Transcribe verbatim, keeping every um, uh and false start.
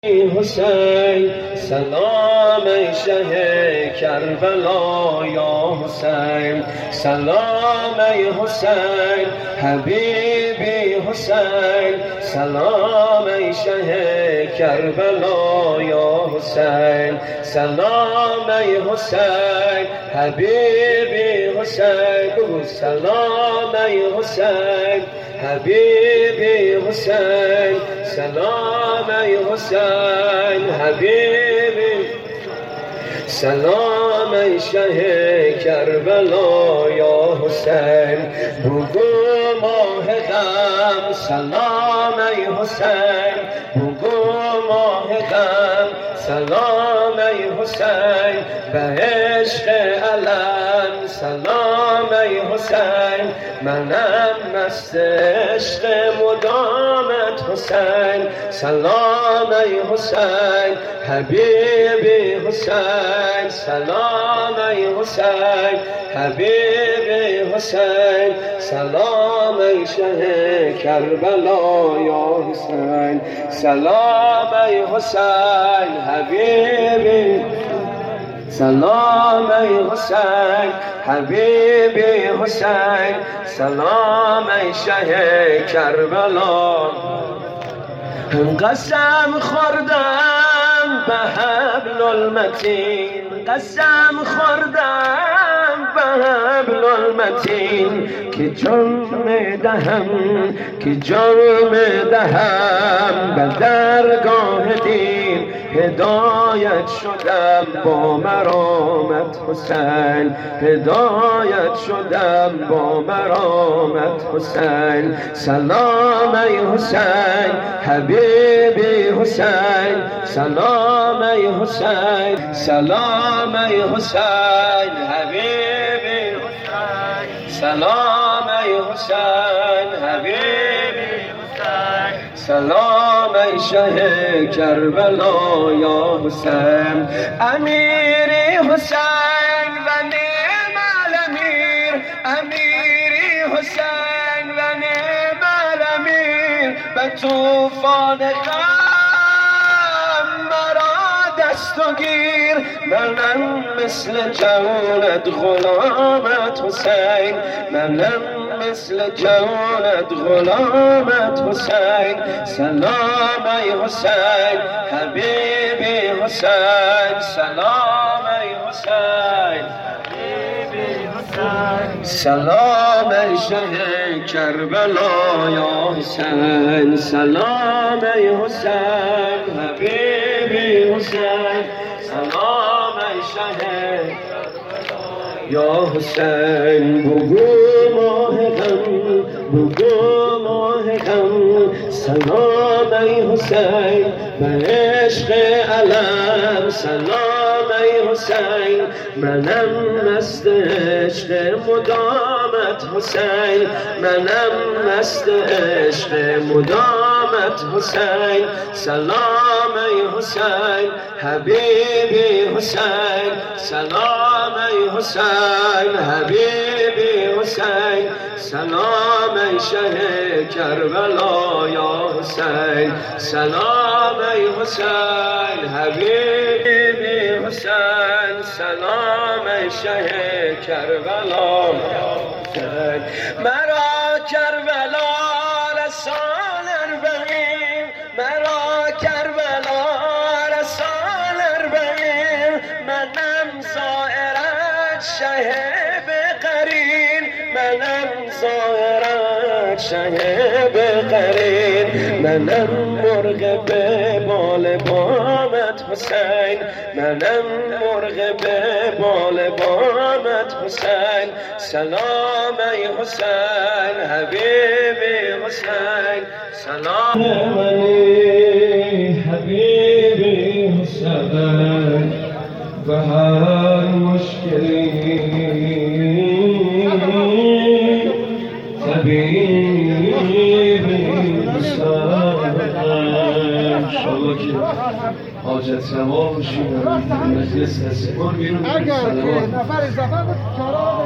حسین سلام ای شه کربلا یا حسین سلام ای حسین حبیبی حسین سلام ای شه کربلا یا حسین سلام ای حسین حبیبی حسین بگو سلام ای حسین حبیبی حسین سلام ای حسین حبیبی سلام ای شه کربلا یا حسین بگو ماه غم سلام ای حسین بگو ماه غم سلام ای حسین به عشق علم سلام ای حسین منم مست عشق مدامت حسین سلام ای حسین حبیبی حسین سلام ای حسین حبیبی حسین سلام ای شه کربلا یا حسین سلام ای حسین حبیبی سلام ای حسین حبیبی حسین سلام ای شه کربلا قسم خوردم به حبل المتین قسم خوردم به حبل المتین که جان دهم که جان دهم به درگاه دین هدایت شدم با مرامت حسین هدایت شدم با مرامت حسین سلام ای حسین حبیبی حسین سلام ای حسین سلام ای حسین حبیبی حسین سلام ای حسین حبیبی حسین سلام ای شه کربلا یا حسین امیری حسین و نعم الامیر امیری حسین و نعم الامیر به طوفان غم مرا دست و گیر منم مثل جانت غلامت حسین منم مثل جانت غلامت حسین سلام ای حسین حبیبی حسین سلام ای حسین حبیبی حسین سلام ای شه کربلا یا حسین سلام ای حسین حبیبی حسین سلام ای شه یا حسین بگو ماه غم بگو ماه غم سلام ای حسین به عشق علم سلام ای حسین منم مست عشق مدامت حسین منم مست عشق مدامت حسین سلام ای حسین حبیبی حسین سلام ای حسین حبیبی حسین سلام ای شه کربلا یا حسین سلام ای حسین حبیبی حسین سلام ای شه کربلا یا حسین مرا کربلا رسال اربعین مرا کربلا رسال اربعین منم زائرت شه بقرین منم زائرت شه بقرین منم مرغ به بال بامت حسین منم مرغ به بال بامت حسین سلام ای حسین حبیبی حسین سلام ای حبیبی حسین و هر مشکلی حبیبی حسین شما که حاجت روا باشید مجلس نسیبان بیرون اگر که نفر اضافه بود